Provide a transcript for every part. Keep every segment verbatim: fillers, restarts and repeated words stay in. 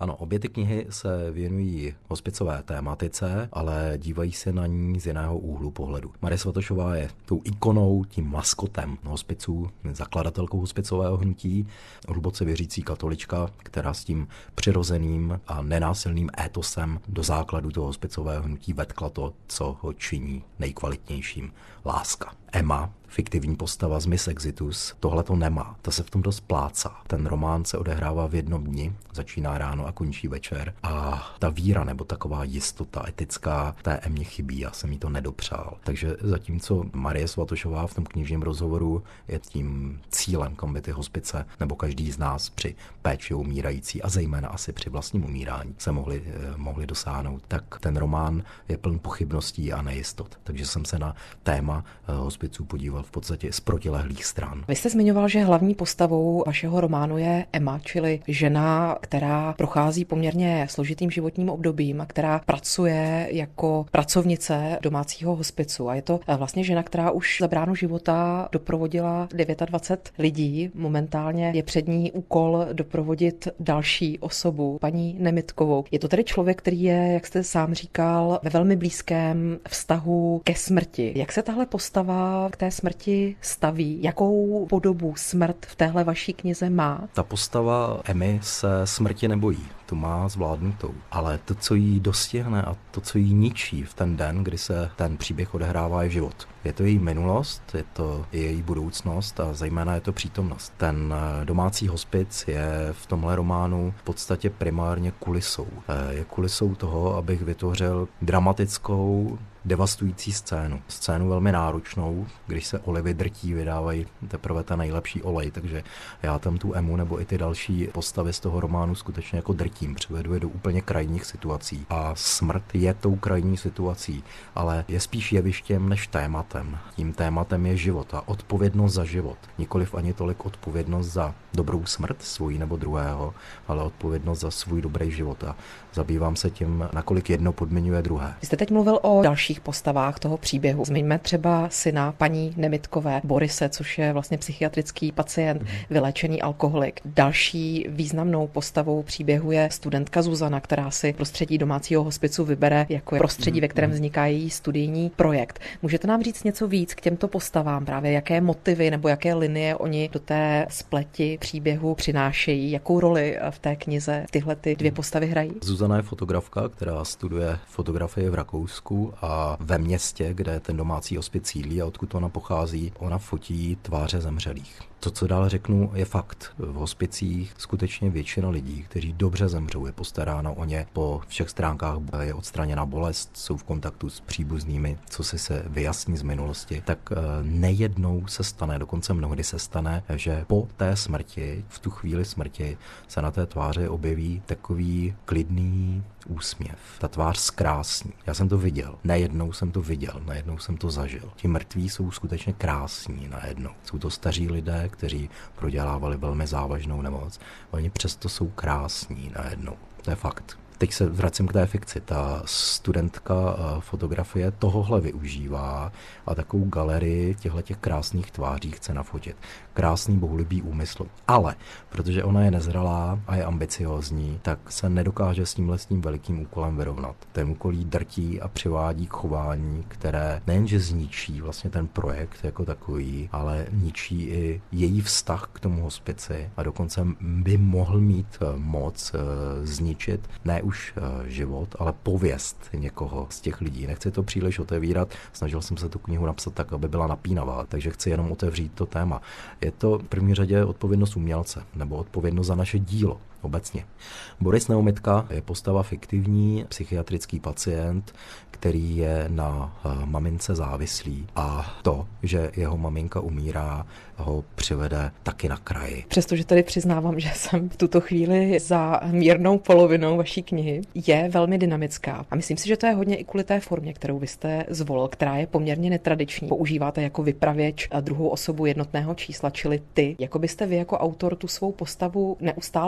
Ano, obě ty knihy se věnují hospicové tématice, ale dívají se na ní z jiného úhlu pohledu. Marie Svatošová je tou ikonou, tím maskotem hospiců, zakladatelkou hospicového hnutí, hluboce věřící katolička, která s tím přirozeným a nenásilným étosem do základu toho hospicového hnutí vetkla to, co ho činí nejkvalitnějším: láska. Emma, fiktivní postava z Miss Exitus, tohle to nemá. Ta se v tom dost plácá. Ten román se odehrává v jednom dni, začíná ráno a končí večer. A ta víra nebo taková jistota etická té Emě chybí, já jsem jí to nedopřál. Takže zatímco Marie Svatošová v tom knižním rozhovoru je tím cílem, kam by ty hospice nebo každý z nás při péči umírající a zejména asi při vlastním umírání se mohli, mohli dosáhnout, tak ten román je pln pochybností a nejistot. Takže jsem se na téma hospiců podíval v podstatě z protilehlých stran. Vy jste zmiňoval, že hlavní postavou vašeho románu je Emma, čili žena, která prochází poměrně složitým životním obdobím a která pracuje jako pracovnice domácího hospicu. A je to vlastně žena, která už za bránu života doprovodila dvacet devět lidí. Momentálně je před ní úkol doprovodit další osobu, paní Nemitkovou. Je to tedy člověk, který je, jak jste sám říkal, ve velmi blízkém vztahu ke smrti. Jak se tahle postava k té smrti staví? Jakou podobu smrt v téhle vaší knize má? Ta postava Emmy se smrti nebojí. Tu má zvládnutou. Ale to, co jí dostihne a to, co jí ničí v ten den, kdy se ten příběh odehrává, je život. Je to její minulost, je to její budoucnost a zejména je to přítomnost. Ten domácí hospic je v tomhle románu v podstatě primárně kulisou. Je kulisou toho, abych vytvořil dramatickou, devastující scénu. Scénu velmi náročnou, když se olivy drtí, vydávají teprve ten nejlepší olej, takže já tam tu Emu nebo i ty další postavy z toho románu skutečně jako drtím, přivedu je do úplně krajních situací. A smrt je tou krajní situací, ale je spíš jevištěm než tématem. Tím tématem je život a odpovědnost za život. Nikoliv ani tolik odpovědnost za dobrou smrt svojí nebo druhého, ale odpovědnost za svůj dobrý život. A zabývám se tím, nakolik jedno podmiňuje druhé. Vy jste teď mluvil o dalších postavách toho příběhu. Zmiňme třeba syna paní Nemitkové, Borise, což je vlastně psychiatrický pacient, vyléčený alkoholik. Další významnou postavou příběhu je studentka Zuzana, která si prostředí domácího hospicu vybere jako prostředí, ve kterém vzniká její studijní projekt. Můžete nám říct něco víc k těmto postavám, právě jaké motivy nebo jaké linie oni do té spleti příběhu přinášejí, jakou roli v té knize tyhle ty dvě postavy hrají? Zuzana je fotografka, která studuje fotografii v Rakousku a ve městě, kde ten domácí hospic sídlí a odkud ona pochází, ona fotí tváře zemřelých. To, co dál řeknu, je fakt. V hospicích skutečně většina lidí, kteří dobře zemřou, je postaráno o ně po všech stránkách, je odstraněna bolest, jsou v kontaktu s příbuznými, co si se vyjasní z minulosti, tak nejednou se stane, dokonce mnohdy se stane, že po té smrti, v tu chvíli smrti, se na té tváři objeví takový klidný úsměv. Ta tvář zkrásní. Já jsem to viděl. Nejednou jsem to viděl, najednou jsem to zažil. Ti mrtví jsou skutečně krásní najednou. Jsou to staří lidé, kteří prodělávali velmi závažnou nemoc. Oni přesto jsou krásní najednou. To je fakt. Teď se vracím k té fikci. Ta studentka fotografie tohohle využívá a takovou galerii těchto krásných tváří chce nafotit. Krásný bohulibý úmysl. Ale protože ona je nezralá a je ambiciózní, tak se nedokáže s tímhle s tím velikým úkolem vyrovnat. Ten úkol jí drtí a přivádí k chování, které nejenže zničí vlastně ten projekt jako takový, ale ničí i její vztah k tomu hospici a dokonce by mohl mít moc zničit ne už život, ale pověst někoho z těch lidí. Nechci to příliš otevírat, snažil jsem se tu knihu napsat tak, aby byla napínavá, takže chci jenom otevřít to téma. Je to v první řadě odpovědnost umělce, nebo odpovědnost za naše dílo obecně. Boris Neumitka je postava fiktivní, psychiatrický pacient, který je na mamince závislý a to, že jeho maminka umírá, ho přivede taky na kraji. Přestože tady přiznávám, že jsem v tuto chvíli za mírnou polovinou vaší knihy, je velmi dynamická. A myslím si, že to je hodně i kvůli té formě, kterou vy jste zvolil, která je poměrně netradiční. Používáte jako vypravěč a druhou osobu jednotného čísla, čili ty. Jako byste vy jako autor tu svou postavu neustále oslovoval.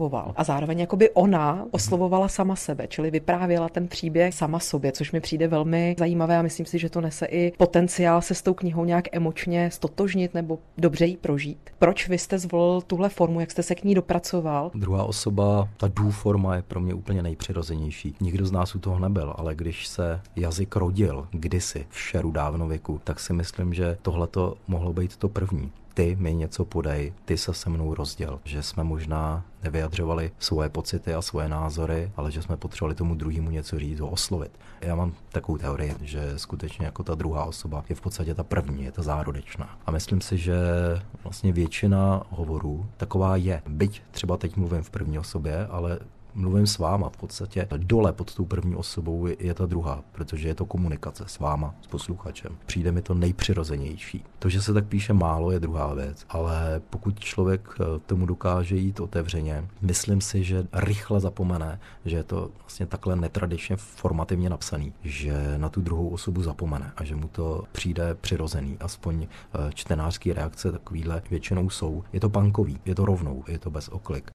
oslovoval. A zároveň jakoby ona oslovovala sama sebe, čili vyprávěla ten příběh sama sobě, což mi přijde velmi zajímavé a myslím si, že to nese i potenciál se s tou knihou nějak emočně stotožnit nebo dobře ji prožít. Proč vy jste zvolil tuhle formu, jak jste se k ní dopracoval? Druhá osoba, ta dů forma je pro mě úplně nejpřirozenější. Nikdo z nás u toho nebyl, ale když se jazyk rodil kdysi v šeru dávnověku, tak si myslím, že tohleto mohlo být to první. Ty mi něco podej, ty se se mnou rozděl. Že jsme možná nevyjadřovali svoje pocity a svoje názory, ale že jsme potřebovali tomu druhému něco říct, ho oslovit. Já mám takovou teorii, že skutečně jako ta druhá osoba je v podstatě ta první, je ta zárodečná. A myslím si, že vlastně většina hovorů taková je. Byť třeba teď mluvím v první osobě, ale mluvím s váma v podstatě. Dole pod tou první osobou je, je ta druhá, protože je to komunikace s váma, s posluchačem. Přijde mi to nejpřirozenější. To, že se tak píše málo, je druhá věc, ale pokud člověk tomu dokáže jít otevřeně, myslím si, že rychle zapomene, že je to vlastně takhle netradičně formativně napsaný, že na tu druhou osobu zapomene a že mu to přijde přirozený. Aspoň čtenářský reakce takovýhle většinou jsou. Je to punkový, je to rovnou, je to bez oklik.